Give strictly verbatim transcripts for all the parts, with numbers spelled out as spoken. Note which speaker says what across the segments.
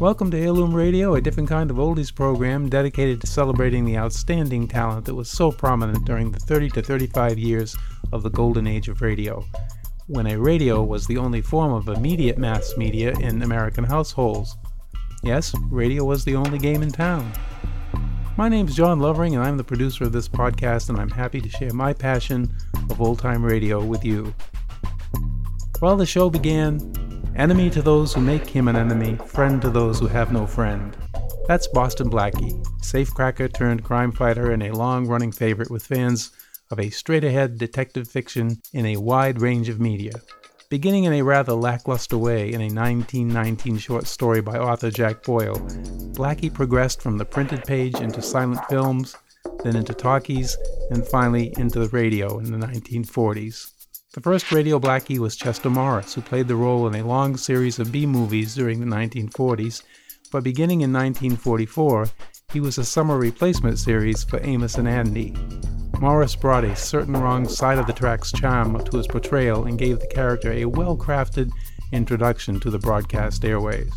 Speaker 1: Welcome to Heirloom Radio, a different kind of oldies program dedicated to celebrating the outstanding talent that was so prominent during the thirty to thirty-five years of the golden age of radio, when a radio was the only form of immediate mass media in American households. Yes, radio was the only game in town. My name's John Lovering, and I'm the producer of this podcast, and I'm happy to share my passion of old-time radio with you. Well, the show began, enemy to those who make him an enemy, friend to those who have no friend. That's Boston Blackie, safecracker turned crime fighter and a long-running favorite with fans of a straight-ahead detective fiction in a wide range of media. Beginning in a rather lackluster way in a nineteen nineteen short story by author Jack Boyle, Blackie progressed from the printed page into silent films, then into talkies, and finally into the radio in the nineteen forties. The first radio Blackie was Chester Morris, who played the role in a long series of B-movies during the nineteen forties, but beginning in nineteen forty-four, he was a summer replacement series for Amos and Andy. Morris brought a certain wrong side-of-the-tracks charm to his portrayal and gave the character a well-crafted introduction to the broadcast airways.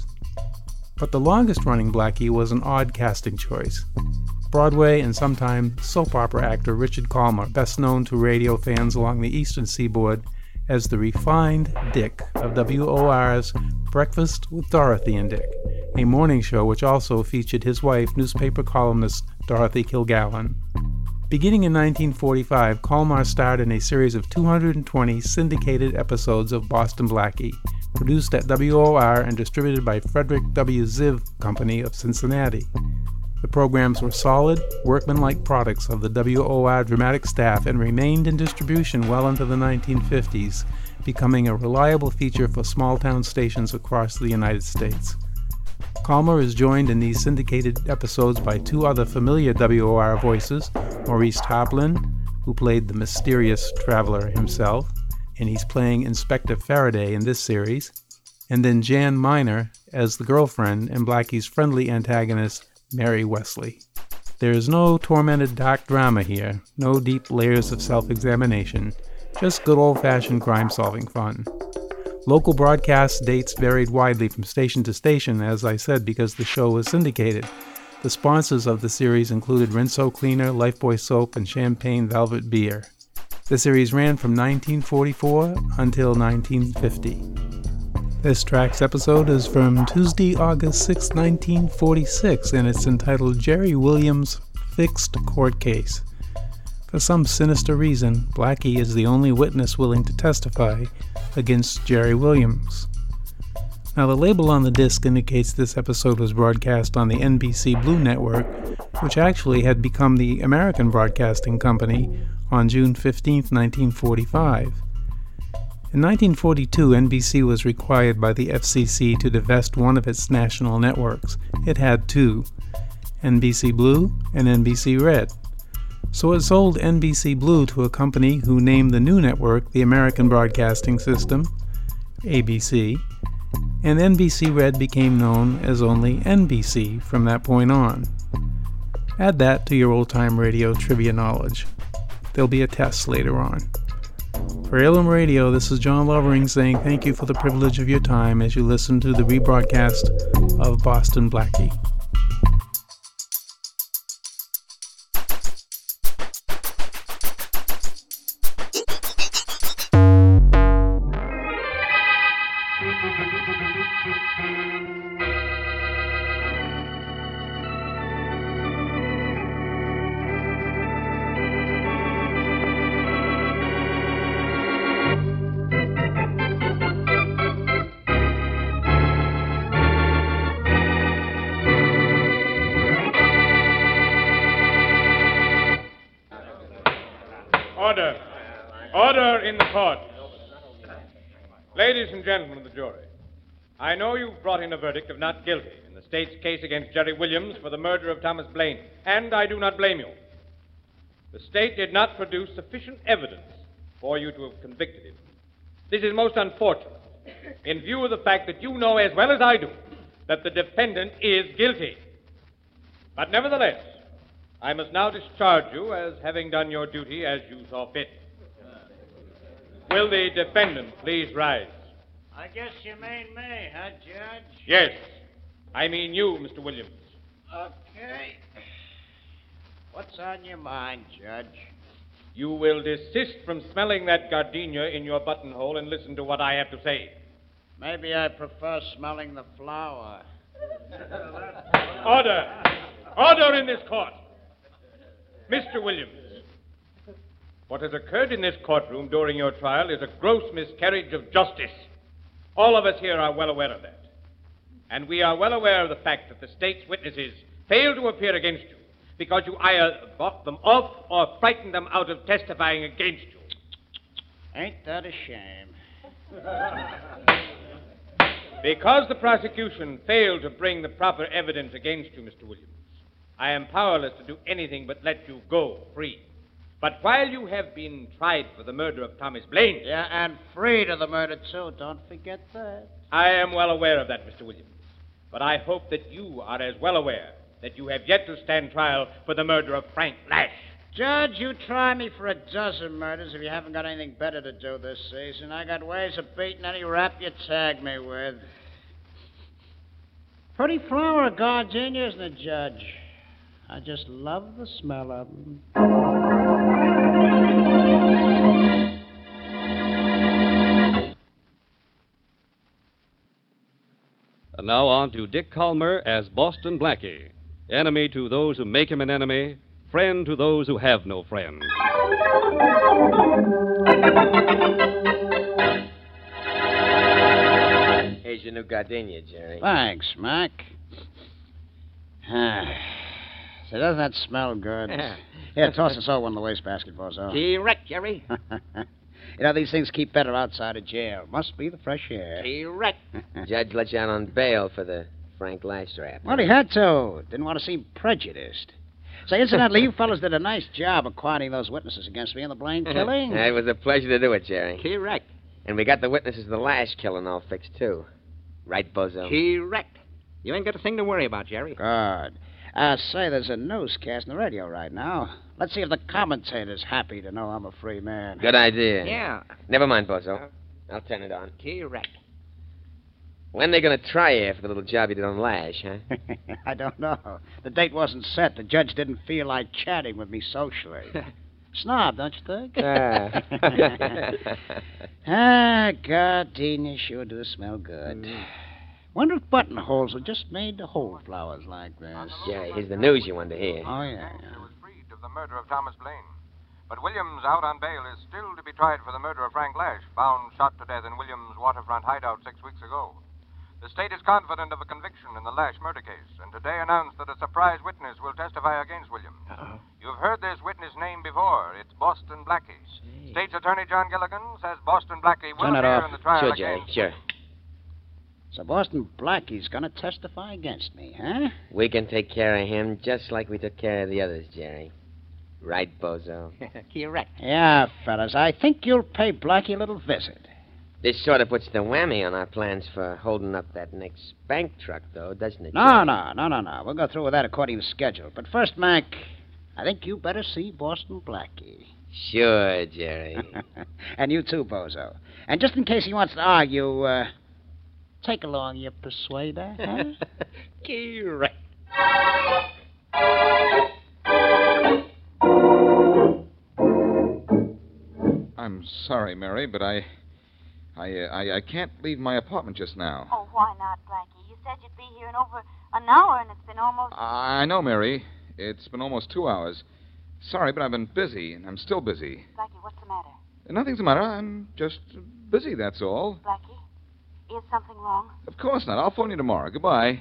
Speaker 1: But the longest-running Blackie was an odd casting choice. Broadway and sometime soap opera actor Richard Kalmer, best known to radio fans along the eastern seaboard as the refined Dick of W O R's Breakfast with Dorothy and Dick, a morning show which also featured his wife, newspaper columnist Dorothy Kilgallen. Beginning in nineteen forty-five, Kalmar starred in a series of two hundred twenty syndicated episodes of Boston Blackie, produced at W O R and distributed by Frederick W. Ziv Company of Cincinnati. The programs were solid, workmanlike products of the W O R dramatic staff and remained in distribution well into the nineteen fifties, becoming a reliable feature for small-town stations across the United States. Kalmer is joined in these syndicated episodes by two other familiar W O R voices, Maurice Tarplin, who played the mysterious traveler himself, and he's playing Inspector Faraday in this series, and then Jan Miner as the girlfriend and Blackie's friendly antagonist, Mary Wesley. There is no tormented dark drama here, no deep layers of self-examination, just good old-fashioned crime-solving fun. Local broadcast dates varied widely from station to station, as I said, because the show was syndicated. The sponsors of the series included Rinso Cleaner, Lifebuoy Soap, and Champagne Velvet Beer. The series ran from nineteen forty-four until nineteen fifty. This track's episode is from Tuesday, August sixth, nineteen forty-six, and it's entitled Jerry Williams' Fixed Court Case. For some sinister reason, Blackie is the only witness willing to testify against Jerry Williams. Now, the label on the disc indicates this episode was broadcast on the N B C Blue Network, which actually had become the American Broadcasting Company on June fifteenth, nineteen forty-five. In nineteen forty-two, N B C was required by the F C C to divest one of its national networks. It had two, N B C Blue and N B C Red. So it sold N B C Blue to a company who named the new network the American Broadcasting System, A B C, and N B C Red became known as only N B C from that point on. Add that to your old-time radio trivia knowledge. There'll be a test later on. For Heirloom Radio, this is John Lovering saying thank you for the privilege of your time as you listen to the rebroadcast of Boston Blackie.
Speaker 2: Order. Order in the court. Ladies and gentlemen of the jury, I know you've brought in a verdict of not guilty in the state's case against Jerry Williams for the murder of Thomas Blaine, and I do not blame you. The state did not produce sufficient evidence for you to have convicted him. This is most unfortunate, in view of the fact that you know as well as I do that the defendant is guilty. But nevertheless, I must now discharge you as having done your duty as you saw fit. Will the defendant please rise?
Speaker 3: I guess you mean me, huh, Judge?
Speaker 2: Yes. I mean you, Mister Williams.
Speaker 3: Okay. What's on your mind, Judge?
Speaker 2: You will desist from smelling that gardenia in your buttonhole and listen to what I have to say.
Speaker 3: Maybe I prefer smelling the flower.
Speaker 2: Order! Order in this court! Mister Williams, what has occurred in this courtroom during your trial is a gross miscarriage of justice. All of us here are well aware of that. And we are well aware of the fact that the state's witnesses failed to appear against you because you either bought them off or frightened them out of testifying against you.
Speaker 3: Ain't that a shame?
Speaker 2: Because the prosecution failed to bring the proper evidence against you, Mister Williams, I am powerless to do anything but let you go free. But while you have been tried for the murder of Thomas Blaine...
Speaker 3: Yeah, and freed of the murder, too. Don't forget that.
Speaker 2: I am well aware of that, Mister Williams. But I hope that you are as well aware that you have yet to stand trial for the murder of Frank Lash.
Speaker 3: Judge, you try me for a dozen murders if you haven't got anything better to do this season. I got ways of beating any rap you tag me with. Pretty flower of gardenia, isn't it, Judge? I just love the smell of them.
Speaker 4: And now on to Dick Calmer as Boston Blackie. Enemy to those who make him an enemy, friend to those who have no friend.
Speaker 5: Here's your new gardenia, Jerry.
Speaker 3: Thanks, Mac. Ah. So doesn't that smell good? Here, toss us all one in the wastebasket, Bozo.
Speaker 5: Correct, Jerry.
Speaker 3: You know, these things keep better outside of jail. Must be the fresh air.
Speaker 5: Correct. Judge let you out on bail for the Frank Lash rap.
Speaker 3: Well, he had to. Didn't want to seem prejudiced. Say, incidentally, you fellas did a nice job of quieting those witnesses against me in the Blaine killing.
Speaker 5: It was a pleasure to do it, Jerry.
Speaker 6: Correct.
Speaker 5: And we got the witnesses of the Lash killing all fixed, too. Right, Bozo?
Speaker 6: Correct. You ain't got a thing to worry about, Jerry.
Speaker 3: Good. Uh, say, there's a newscast on the radio right now. Let's see if the commentator's happy to know I'm a free man.
Speaker 5: Good idea.
Speaker 6: Yeah.
Speaker 5: Never mind, Bozo. I'll turn it on.
Speaker 6: Correct.
Speaker 5: When they going to try you for the little job you did on Lash, huh?
Speaker 3: I don't know. The date wasn't set. The judge didn't feel like chatting with me socially. Snob, don't you think?
Speaker 5: Ah.
Speaker 3: ah, gardenia sure do smell good. Mm. Wonder if buttonholes were just made to hold flowers like this.
Speaker 5: Yeah, here's the news you wanted to hear.
Speaker 3: Oh, yeah.
Speaker 7: He was freed of the murder of Thomas Blaine. But Williams, out on bail, is still to be tried for the murder of Frank Lash, found shot to death in Williams' waterfront hideout six weeks ago. The state is confident of a conviction in the Lash murder case, and today announced that a surprise witness will testify against Williams.
Speaker 6: Uh-oh.
Speaker 7: You've heard this witness name before. It's Boston Blackie. Say. State's Attorney John Gilligan says Boston Blackie will
Speaker 3: Turn it
Speaker 7: appear
Speaker 3: off.
Speaker 7: in the trial
Speaker 5: Sure,
Speaker 7: against...
Speaker 5: Jerry, sure.
Speaker 3: So Boston Blackie's gonna testify against me, huh?
Speaker 5: We can take care of him just like we took care of the others, Jerry. Right, Bozo?
Speaker 6: Correct.
Speaker 3: Yeah, fellas, I think you'll pay Blackie a little visit.
Speaker 5: This sort of puts the whammy on our plans for holding up that next bank truck, though, doesn't it?
Speaker 3: No,
Speaker 5: Jerry?
Speaker 3: no, no, no, no. We'll go through with that according to schedule. But first, Mac, I think you better see Boston Blackie.
Speaker 5: Sure, Jerry.
Speaker 3: And you too, Bozo. And just in case he wants to argue, uh, take along your persuader, huh?
Speaker 6: Correct.
Speaker 8: I'm sorry, Mary, but I... I, uh, I, I can't leave my apartment just now.
Speaker 9: Oh, why not, Blackie? You said you'd be here in over an hour, and it's been almost...
Speaker 8: I know, Mary. It's been almost two hours. Sorry, but I've been busy, and I'm still busy.
Speaker 9: Blackie, what's the matter?
Speaker 8: Nothing's the matter. I'm just busy, that's all.
Speaker 9: Blackie, is something wrong?
Speaker 8: Of course not. I'll phone you tomorrow. Goodbye.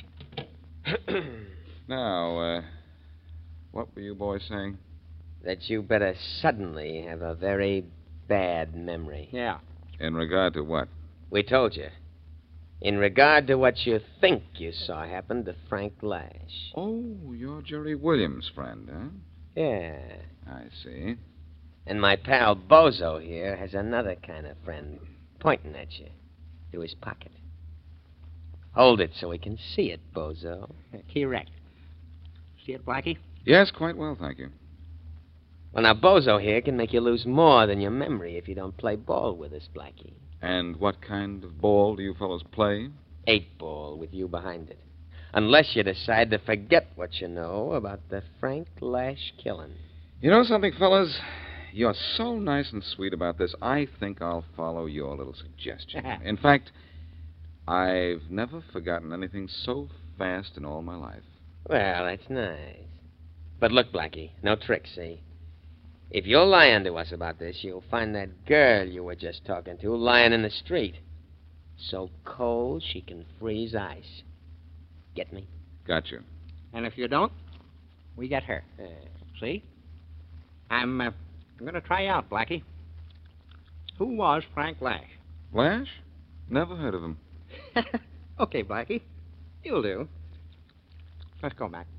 Speaker 8: Now, uh, what were you boys saying?
Speaker 5: That you better suddenly have a very bad memory.
Speaker 6: Yeah.
Speaker 8: In regard to what?
Speaker 5: We told you. In regard to what you think you saw happen to Frank Lash.
Speaker 8: Oh, you're Jerry Williams' friend, huh?
Speaker 5: Yeah.
Speaker 8: I see.
Speaker 5: And my pal Bozo here has another kind of friend pointing at you through his pocket. Hold it so we can see it, Bozo.
Speaker 6: Correct. See it, Blackie?
Speaker 8: Yes, quite well, thank you.
Speaker 5: Well, now, Bozo here can make you lose more than your memory if you don't play ball with us, Blackie.
Speaker 8: And what kind of ball do you fellows play?
Speaker 5: Eight ball with you behind it. Unless you decide to forget what you know about the Frank Lash killing.
Speaker 8: You know something, fellas? You're so nice and sweet about this, I think I'll follow your little suggestion. In fact, I've never forgotten anything so fast in all my life.
Speaker 5: Well, that's nice. But look, Blackie, no tricks, see? If you're lying to us about this, you'll find that girl you were just talking to lying in the street. So cold she can freeze ice. Get me?
Speaker 8: Got you.
Speaker 6: And if you don't, we get her.
Speaker 5: Uh,
Speaker 6: See? I'm, uh, I'm going to try you out, Blackie. Who was Frank Lash?
Speaker 8: Lash? Never heard of him.
Speaker 6: Okay, Blackie. You'll do. Let's go, Mac.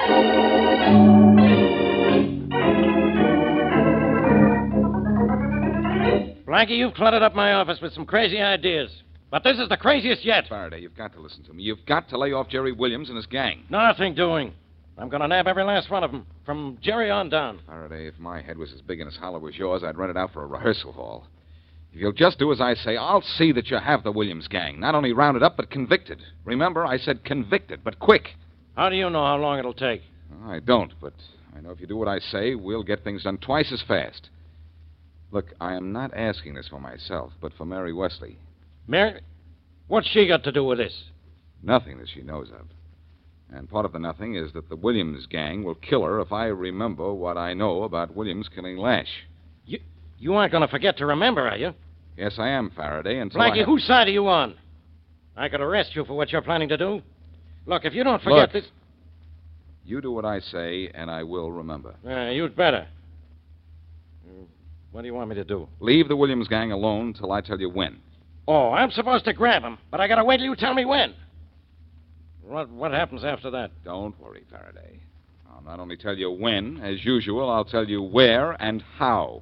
Speaker 2: Blackie, you've cluttered up my office with some crazy ideas. But this is the craziest yet.
Speaker 8: Faraday, you've got to listen to me. You've got to lay off Jerry Williams and his gang.
Speaker 2: Nothing doing. I'm going to nab every last one of them, from Jerry on down.
Speaker 8: Faraday, if my head was as big and as hollow as yours, I'd rent it out for a rehearsal hall. If you'll just do as I say, I'll see that you have the Williams gang. Not only rounded up, but convicted. Remember, I said convicted, but quick.
Speaker 2: How do you know how long it'll take?
Speaker 8: I don't, but I know if you do what I say, we'll get things done twice as fast. Look, I am not asking this for myself, but for Mary Wesley.
Speaker 2: Mary? What's she got to do with this?
Speaker 8: Nothing that she knows of. And part of the nothing is that the Williams gang will kill her if I remember what I know about Williams killing Lash.
Speaker 2: You you aren't going to forget to remember, are you?
Speaker 8: Yes, I am, Faraday, until
Speaker 2: Blackie,
Speaker 8: I have...
Speaker 2: whose side are you on? I could arrest you for what you're planning to do. Look, if you don't forget
Speaker 8: Look,
Speaker 2: this...
Speaker 8: You do what I say, and I will remember.
Speaker 2: Uh, you'd better. What do you want me to do?
Speaker 8: Leave the Williams gang alone till I tell you when.
Speaker 2: Oh, I'm supposed to grab him, but I gotta wait till you tell me when. What what happens after that?
Speaker 8: Don't worry, Faraday. I'll not only tell you when, as usual, I'll tell you where and how.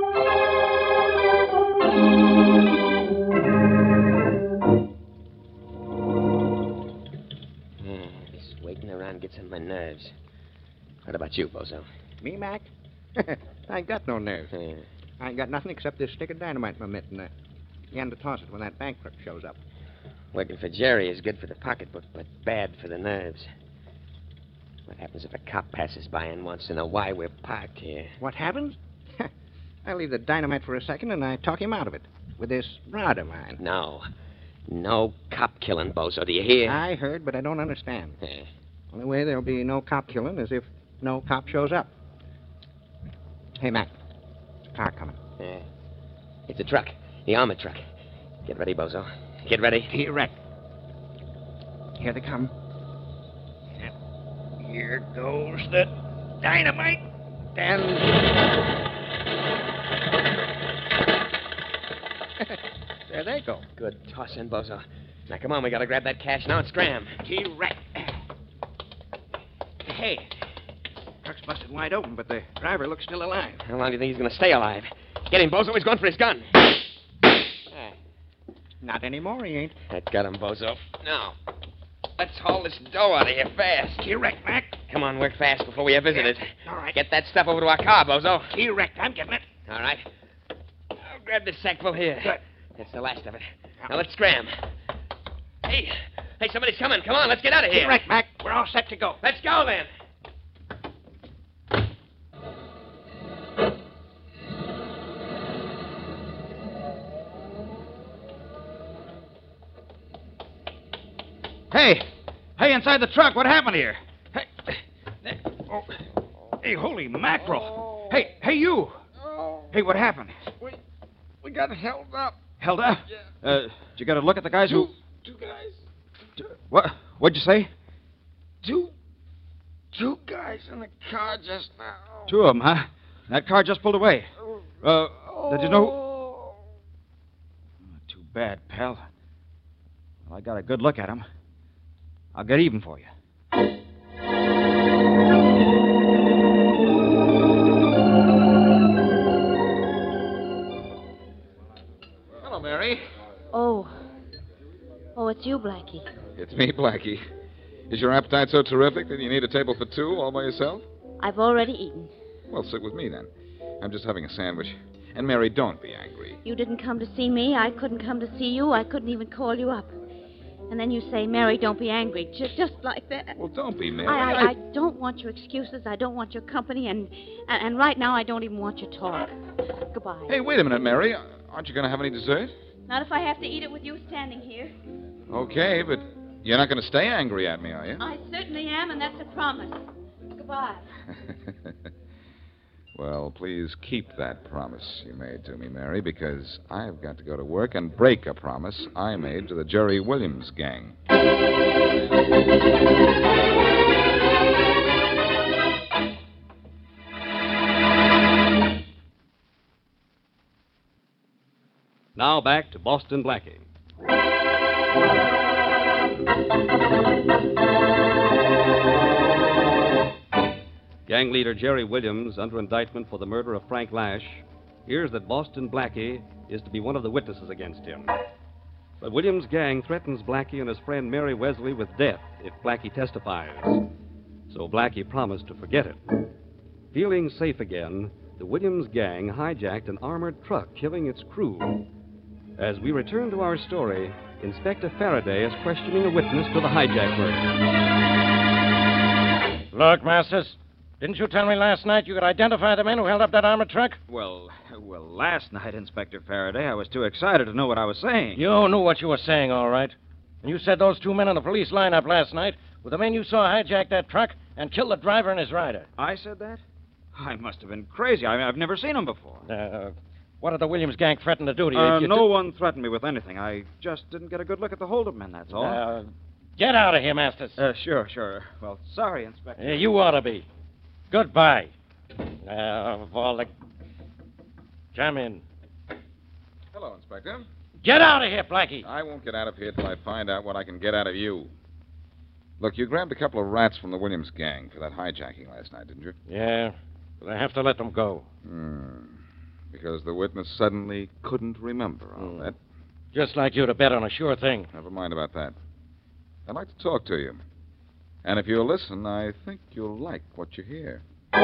Speaker 5: Hmm, this waiting around gets on my nerves. What about you, Bozo?
Speaker 6: Me, Mac? I ain't got no nerves.
Speaker 5: Yeah.
Speaker 6: I ain't got nothing except this stick of dynamite in my mitt, and uh, you end to toss it when that bank clerk shows up.
Speaker 5: Working for Jerry is good for the pocketbook, but bad for the nerves. What happens if a cop passes by and wants to know why we're parked here?
Speaker 6: What happens? I leave the dynamite for a second, and I talk him out of it with this rod of mine.
Speaker 5: No. No cop killing, Bozo. Do you hear?
Speaker 6: I heard, but I don't understand.
Speaker 5: Yeah.
Speaker 6: Only way there'll be no cop killing is if no cop shows up. Hey, Mac. There's a car coming.
Speaker 5: Yeah. It's a truck. The armored truck. Get ready, Bozo. Get ready.
Speaker 6: Here, Rick. Here they come. Yep. Here goes the dynamite. And... there they go.
Speaker 5: Good tossing, Bozo. Now, come on. We gotta grab that cash now and scram.
Speaker 6: T-Rex. Hey. Truck's busted wide open, but the driver looks still alive.
Speaker 5: How long do you think he's gonna stay alive? Get him, Bozo. He's going for his gun.
Speaker 6: Not anymore, he ain't.
Speaker 5: That got him, Bozo. Now, let's haul this dough out of here fast.
Speaker 6: T-Rex, Mac.
Speaker 5: Come on, work fast before we have visitors.
Speaker 6: All right.
Speaker 5: Get that stuff over to our car, Bozo.
Speaker 6: T-Rex, I'm getting it.
Speaker 5: All right. I'll grab this sackful here.
Speaker 6: Good.
Speaker 5: That's the last of it. Now, let's scram. Hey, hey, somebody's coming. Come on, let's get out of here.
Speaker 6: T-Rex, Mac. We're all set to go.
Speaker 5: Let's go, then.
Speaker 3: Hey! Hey, inside the truck, what happened here? Hey, oh, hey, holy mackerel! Hey, hey, you! Hey, what happened?
Speaker 8: We we got held up.
Speaker 3: Held up?
Speaker 8: Yeah.
Speaker 3: Uh, did you get a look at the guys who...
Speaker 8: Two guys.
Speaker 3: What? What'd you say?
Speaker 8: Two. Two guys in the car just now.
Speaker 3: Two of them, huh? That car just pulled away. Uh, did you know... Oh, too bad, pal. Well, I got a good look at him. I'll get even for you.
Speaker 8: Hello, Mary.
Speaker 9: Oh. Oh, it's you, Blackie.
Speaker 8: It's me, Blackie. Is your appetite so terrific that you need a table for two all by yourself?
Speaker 9: I've already eaten.
Speaker 8: Well, sit with me then. I'm just having a sandwich. And, Mary, don't be angry.
Speaker 9: You didn't come to see me. I couldn't come to see you. I couldn't even call you up.
Speaker 10: And then you say, Mary, don't be angry. Just, just like that.
Speaker 8: Well, don't be, Mary.
Speaker 10: I, I,
Speaker 8: I...
Speaker 10: I don't want your excuses. I don't want your company. And, and, and right now, I don't even want your talk. Goodbye.
Speaker 8: Hey, wait a minute, Mary. Aren't you going to have any dessert?
Speaker 10: Not if I have to eat it with you standing here.
Speaker 8: Okay, but you're not going to stay angry at me, are you?
Speaker 10: I certainly am, and that's a promise. Goodbye.
Speaker 8: Well, please keep that promise you made to me, Mary, because I've got to go to work and break a promise I made to the Jerry Williams gang.
Speaker 4: Now back to Boston Blackie. Gang leader Jerry Williams, under indictment for the murder of Frank Lash, hears that Boston Blackie is to be one of the witnesses against him. But Williams' gang threatens Blackie and his friend Mary Wesley with death if Blackie testifies. So Blackie promised to forget it. Feeling safe again, the Williams gang hijacked an armored truck, killing its crew. As we return to our story, Inspector Faraday is questioning a witness to the hijack murder.
Speaker 2: Look, Masters, didn't you tell me last night you could identify the men who held up that armored truck?
Speaker 3: Well, well, last night, Inspector Faraday, I was too excited to know what I was saying.
Speaker 2: You knew what you were saying, all right. And you said those two men in the police lineup last night were the men you saw hijack that truck and kill the driver and his rider.
Speaker 3: I said that? I must have been crazy. I mean, I've never seen them before.
Speaker 2: Uh, what did the Williams gang threaten to do to you?
Speaker 3: Uh,
Speaker 2: you
Speaker 3: no
Speaker 2: t-
Speaker 3: one threatened me with anything. I just didn't get a good look at the holdup men, that's all.
Speaker 2: Uh, get out of here, Masters.
Speaker 3: Uh, sure, sure. Well, sorry, Inspector.
Speaker 2: Uh, you ought to be. Goodbye. Uh, of all the... Come in.
Speaker 8: Hello, Inspector.
Speaker 2: Get out of here, Blackie.
Speaker 8: I won't get out of here till I find out what I can get out of you. Look, you grabbed a couple of rats from the Williams gang for that hijacking last night, didn't you?
Speaker 2: Yeah, but I have to let them go.
Speaker 8: Hmm. Because the witness suddenly couldn't remember all
Speaker 2: Mm.
Speaker 8: that.
Speaker 2: Just like you to bet on a sure thing.
Speaker 8: Never mind about that. I'd like to talk to you. And if you'll listen, I think you'll like what you hear.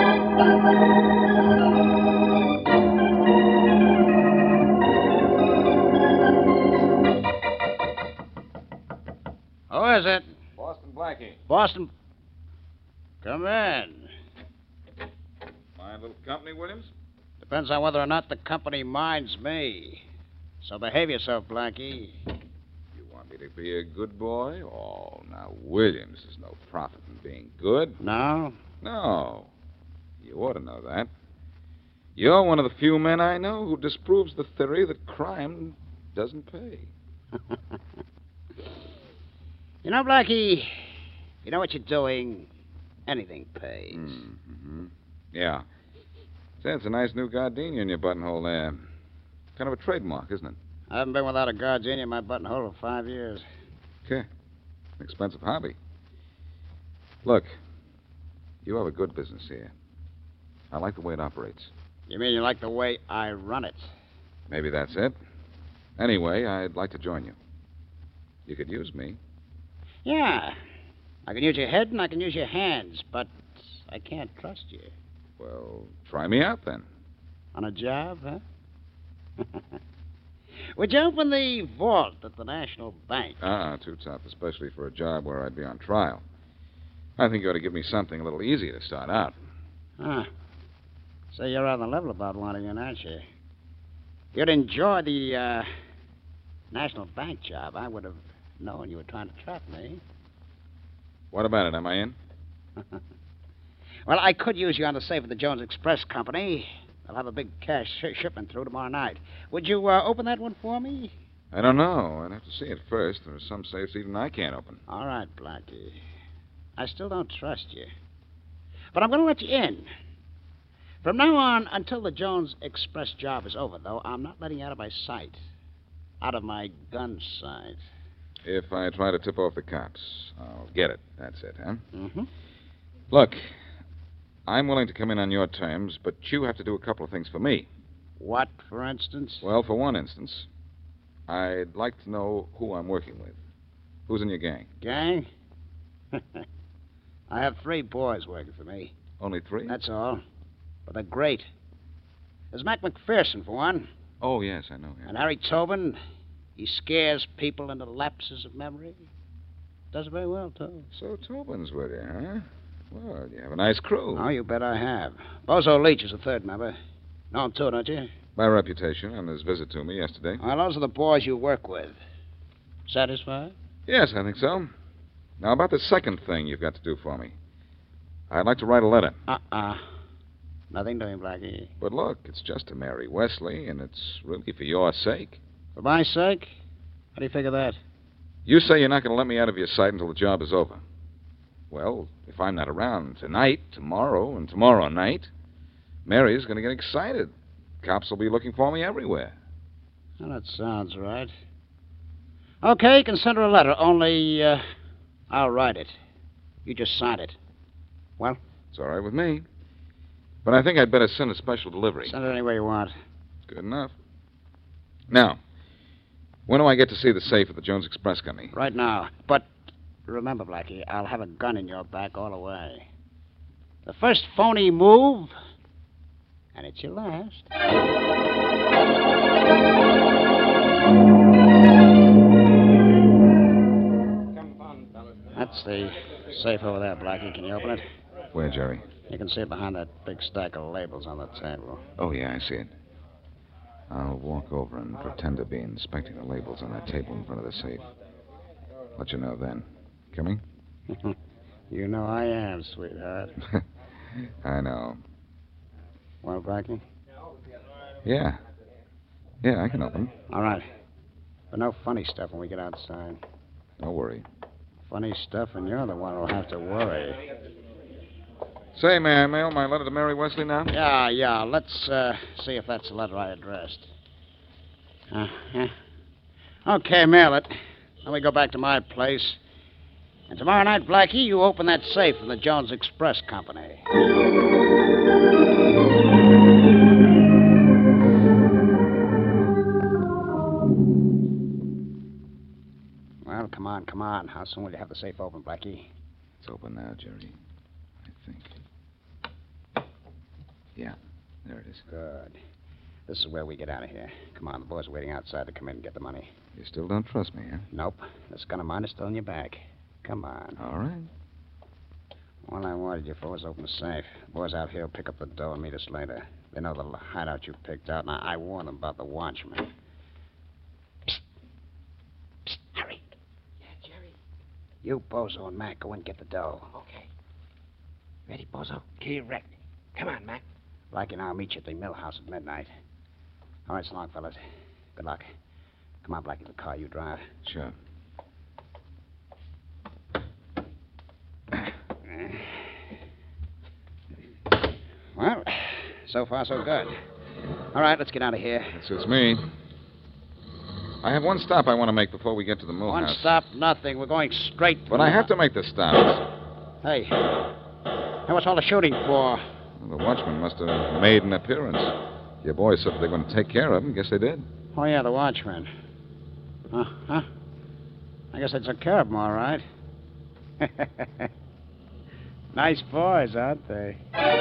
Speaker 11: Who is it?
Speaker 8: Boston Blackie.
Speaker 11: Boston. Come in.
Speaker 8: My little company, Williams?
Speaker 11: Depends on whether or not the company minds me. So behave yourself, Blackie.
Speaker 8: You want me to be a good boy? Oh, now, Williams is no prophet in being good.
Speaker 11: No?
Speaker 8: No. You ought to know that. You're one of the few men I know who disproves the theory that crime doesn't pay.
Speaker 11: You know, Blackie, you know what you're doing. Anything pays.
Speaker 8: Mm-hmm. Yeah. Say, it's a nice new gardenia in your buttonhole there. Kind of a trademark, isn't it?
Speaker 11: I haven't been without a gardenia in my buttonhole for five years.
Speaker 8: Okay. An expensive hobby. Look, you have a good business here. I like the way it operates.
Speaker 11: You mean you like the way I run it?
Speaker 8: Maybe that's it. Anyway, I'd like to join you. You could use me.
Speaker 11: Yeah. I can use your head and I can use your hands, but I can't trust you.
Speaker 8: Well, try me out then.
Speaker 11: On a job, huh? Would you open the vault at the National Bank?
Speaker 8: Ah, too tough, especially for a job where I'd be on trial. I think you ought to give me something a little easy to start out.
Speaker 11: Huh. So you're on the level about wanting it, aren't you? You'd enjoy the uh, National Bank job. I would have known you were trying to trap me.
Speaker 8: What about it? Am I in?
Speaker 11: Well, I could use you on the safe of the Jones Express Company. I'll have a big cash sh- shipment through tomorrow night. Would you uh, open that one for me?
Speaker 8: I don't know. I'd have to see it first. There are some safes even I can't open.
Speaker 11: All right, Blackie. I still don't trust you. But I'm going to let you in. From now on, until the Jones Express job is over, though, I'm not letting you out of my sight. Out of my gun sight.
Speaker 8: If I try to tip off the cops, I'll get it. That's it, huh?
Speaker 11: Mm-hmm.
Speaker 8: Look, I'm willing to come in on your terms, but you have to do a couple of things for me.
Speaker 11: What, for instance?
Speaker 8: Well, for one instance, I'd like to know who I'm working with. Who's in your gang?
Speaker 11: Gang? I have three boys working for me.
Speaker 8: Only three?
Speaker 11: That's all. But they're great. There's Mac McPherson, for one.
Speaker 8: Oh, yes, I know him.
Speaker 11: And Harry Tobin. He scares people into lapses of memory. Does it very well, too.
Speaker 8: So Tobin's with you, huh? Well, you have a nice crew.
Speaker 11: Oh, you bet I have. Bozo Leach is the third member. Know him, too, don't you?
Speaker 8: By reputation on his visit to me yesterday.
Speaker 11: Well, those are the boys you work with. Satisfied?
Speaker 8: Yes, I think so. Now, about the second thing you've got to do for me. I'd like to write a letter.
Speaker 11: Uh-uh. Nothing doing, Blackie.
Speaker 8: But look, it's just to Mary Wesley, and it's really for your sake.
Speaker 11: For my sake? How do you figure that?
Speaker 8: You say you're not going to let me out of your sight until the job is over. Well, if I'm not around tonight, tomorrow, and tomorrow night, Mary's going to get excited. Cops will be looking for me everywhere.
Speaker 11: Well, that sounds right. Okay, you can send her a letter, only uh, I'll write it. You just sign it. Well?
Speaker 8: It's all right with me. But I think I'd better send a special delivery.
Speaker 11: Send it any way you want.
Speaker 8: Good enough. Now, when do I get to see the safe at the Jones Express Company?
Speaker 11: Right now. But remember, Blackie, I'll have a gun in your back all the way. The first phony move, and it's your last. That's the safe over there, Blackie. Can you open it?
Speaker 8: Where, Jerry?
Speaker 11: You can see it behind that big stack of labels on the table.
Speaker 8: Oh, yeah, I see it. I'll walk over and pretend to be inspecting the labels on that table in front of the safe. Let you know then. Coming?
Speaker 11: You know I am, sweetheart.
Speaker 8: I know.
Speaker 11: Well, Blackie?
Speaker 8: Yeah. Yeah, I can open.
Speaker 11: All right. But no funny stuff when we get outside.
Speaker 8: Don't worry.
Speaker 11: Funny stuff, and you're the one who'll have to worry.
Speaker 8: Say, may I mail my letter to Mary Wesley now?
Speaker 11: Yeah, yeah. Let's uh, see if that's the letter I addressed. Uh-huh. Okay, mail it. Then we go back to my place. And tomorrow night, Blackie, you open that safe in the Jones Express Company. Well, come on, come on. How soon will you have the safe open, Blackie?
Speaker 8: It's open now, Jerry. I think. Yeah, there it is.
Speaker 11: Good. This is where we get out of here. Come on, the boys are waiting outside to come in and get the money.
Speaker 8: You still don't trust me, huh?
Speaker 11: Nope. This gun of mine is still in your bag. Come on.
Speaker 8: All right.
Speaker 11: All I wanted you for was open the safe. The boys out here will pick up the dough and meet us later. They know the hideout you picked out, and I, I warned them about the watchman. Psst. Psst. Hurry.
Speaker 5: Yeah, Jerry.
Speaker 11: You, Bozo, and Mac go and get the dough.
Speaker 5: Okay. Ready, Bozo? Correct. Come on, Mac.
Speaker 11: Blackie and I'll meet you at the mill house at midnight. All right, so long, fellas. Good luck. Come on, Blackie, the car you drive.
Speaker 8: Sure.
Speaker 11: Well, so far, so good. All right, let's get out of here.
Speaker 8: That suits me. I have one stop I want to make before we get to the mill
Speaker 11: One
Speaker 8: house.
Speaker 11: stop, nothing. We're going straight.
Speaker 8: But I have to make the stops.
Speaker 11: Hey. Hey, what's all the shooting for?
Speaker 8: Well, the watchman must have made an appearance. Your boys said they were going to take care of him. Guess they did.
Speaker 11: Oh, yeah, the watchman. Uh-huh. I guess they took care of him, all right. Nice boys, aren't they?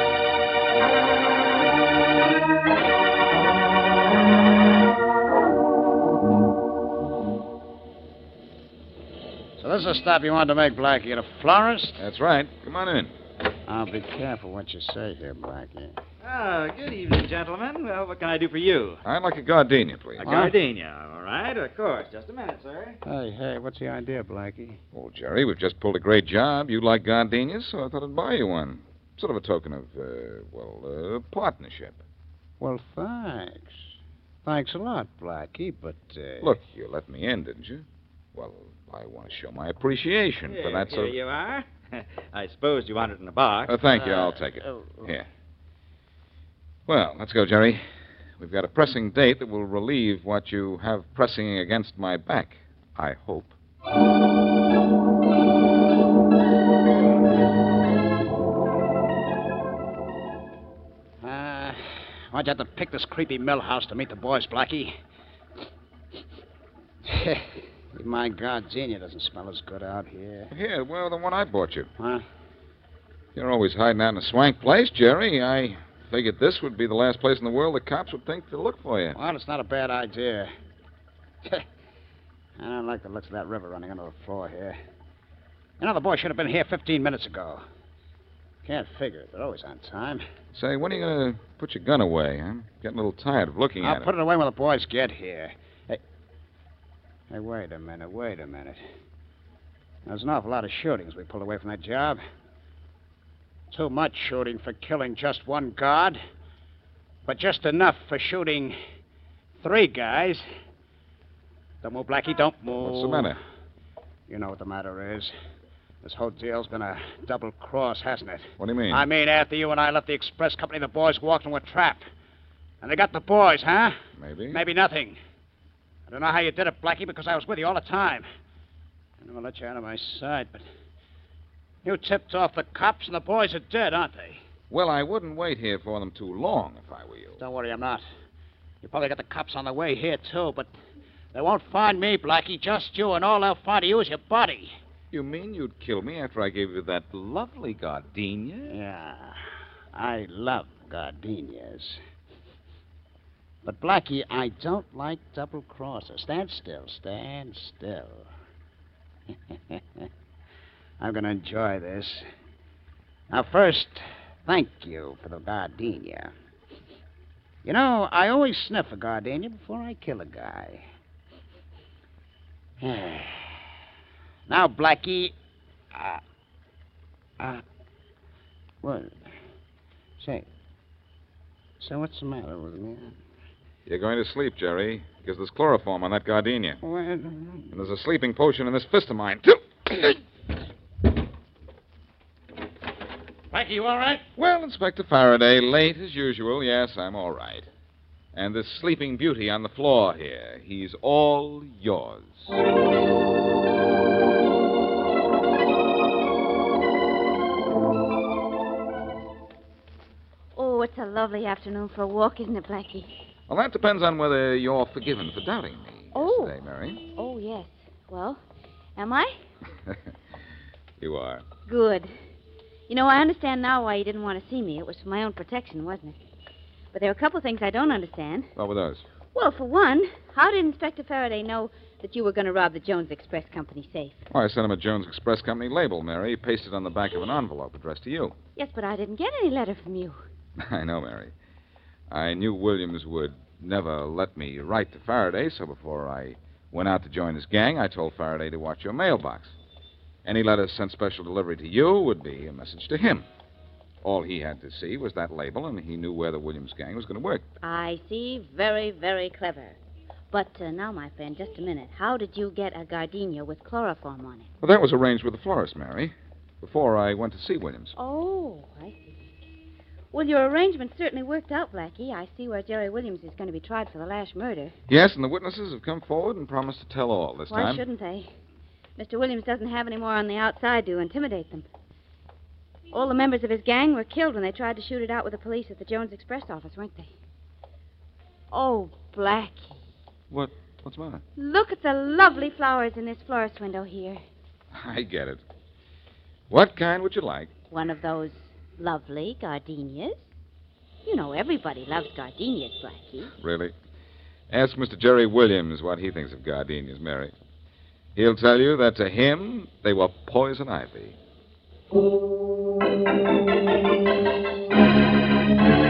Speaker 11: So this is a stop you wanted to make, Blackie, at a florist?
Speaker 8: That's right. Come on in.
Speaker 11: I'll be careful what you say here, Blackie.
Speaker 12: Ah, good evening, gentlemen. Well, what can I do for you?
Speaker 8: I'd like a gardenia, please.
Speaker 12: A gardenia, all right. Of course. Just a minute, sir.
Speaker 11: Hey, hey, what's the idea, Blackie?
Speaker 8: Oh, Jerry, we've just pulled a great job. You like gardenias, so I thought I'd buy you one. Sort of a token of, uh, well, uh, partnership.
Speaker 11: Well, thanks. Thanks a lot, Blackie, but, uh...
Speaker 8: Look, you let me in, didn't you? Well, I want to show my appreciation
Speaker 12: Here,
Speaker 8: for that
Speaker 12: here
Speaker 8: sort of...
Speaker 12: you are. I suppose you want it in a box.
Speaker 8: Oh, thank you.
Speaker 12: Uh,
Speaker 8: I'll take it.
Speaker 12: oh,
Speaker 8: Here. Well, let's go, Jerry. We've got a pressing date that will relieve what you have pressing against my back, I hope.
Speaker 11: Uh, why'd you have to pick this creepy mill house to meet the boys, Blackie? My gardenia doesn't smell as good out here.
Speaker 8: Here, well, the one I bought you.
Speaker 11: Huh?
Speaker 8: You're always hiding out in a swank place, Jerry. I figured this would be the last place in the world the cops would think to look for you.
Speaker 11: Well, it's not a bad idea. I don't like the looks of that river running under the floor here. You know, the boy should have been here fifteen minutes ago. Can't figure it. They're always on time.
Speaker 8: Say, when are you going to put your gun away? I'm getting a little tired of looking
Speaker 11: I'll
Speaker 8: at it.
Speaker 11: put it away when the boys get here. Hey, hey, wait a minute, wait a minute. There's an awful lot of shootings we pulled away from that job. Too much shooting for killing just one guard, but just enough for shooting three guys. Don't move, Blackie, don't move.
Speaker 8: What's the matter?
Speaker 11: You know what the matter is. This whole deal's been a double cross, hasn't it?
Speaker 8: What do you mean?
Speaker 11: I mean, after you and I left the express company, the boys walked into a trap. And they got the boys, huh?
Speaker 8: Maybe.
Speaker 11: Maybe nothing. I don't know how you did it, Blackie, because I was with you all the time. I never let you out of my sight, but you tipped off the cops, and the boys are dead, aren't they?
Speaker 8: Well, I wouldn't wait here for them too long if I were you.
Speaker 11: Don't worry, I'm not. You probably got the cops on the way here, too, but they won't find me, Blackie, just you, and all they'll find of you is your body.
Speaker 8: You mean you'd kill me after I gave you that lovely gardenia?
Speaker 11: Yeah, I love gardenias. But, Blackie, I don't like double-crossers. Stand still, stand still. I'm going to enjoy this. Now, first, thank you for the gardenia. You know, I always sniff a gardenia before I kill a guy. Now, Blackie, uh, uh, what? Say, so what's the matter with me?
Speaker 8: You're going to sleep, Jerry, because there's chloroform on that gardenia.
Speaker 11: Well,
Speaker 8: And there's a sleeping potion in this fist of mine.
Speaker 11: Blackie, you all right?
Speaker 8: Well, Inspector Faraday, late as usual. Yes, I'm all right. And this sleeping beauty on the floor here, he's all yours.
Speaker 10: Oh, it's a lovely afternoon for a walk, isn't it, Blackie?
Speaker 8: Well, that depends on whether you're forgiven for doubting me
Speaker 10: Oh.
Speaker 8: yesterday, Mary.
Speaker 10: Oh, yes. Well, am I?
Speaker 8: You are.
Speaker 10: Good. You know, I understand now why you didn't want to see me. It was for my own protection, wasn't it? But there are a couple of things I don't understand.
Speaker 8: What were those?
Speaker 10: Well, for one, how did Inspector Faraday know that you were going to rob the Jones Express Company safe?
Speaker 8: Well, I sent him a Jones Express Company label, Mary, pasted on the back of an envelope addressed to you.
Speaker 10: Yes, but I didn't get any letter from you.
Speaker 8: I know, Mary. I knew Williams would never let me write to Faraday, so before I went out to join his gang, I told Faraday to watch your mailbox. Any letter sent special delivery to you would be a message to him. All he had to see was that label, and he knew where the Williams gang was going to work.
Speaker 10: I see. Very, very clever. But uh, now, my friend, just a minute. How did you get a gardenia with chloroform on it?
Speaker 8: Well, that was arranged with the florist, Mary, before I went to see Williams.
Speaker 10: Oh, I see. Well, your arrangement certainly worked out, Blackie. I see where Jerry Williams is going to be tried for the Lash murder.
Speaker 8: Yes, and the witnesses have come forward and promised to tell all this
Speaker 10: Why
Speaker 8: time.
Speaker 10: Why shouldn't they? Mister Williams doesn't have any more on the outside to intimidate them. All the members of his gang were killed when they tried to shoot it out with the police at the Jones Express office, weren't they? Oh, Blackie.
Speaker 8: What? What's the matter?
Speaker 10: Look at the lovely flowers in this florist window here.
Speaker 8: I get it. What kind would you like?
Speaker 10: One of those lovely gardenias. You know, everybody loves gardenias, Blackie.
Speaker 8: Really? Ask Mister Jerry Williams what he thinks of gardenias, Mary. He'll tell you that to him, they were poison ivy.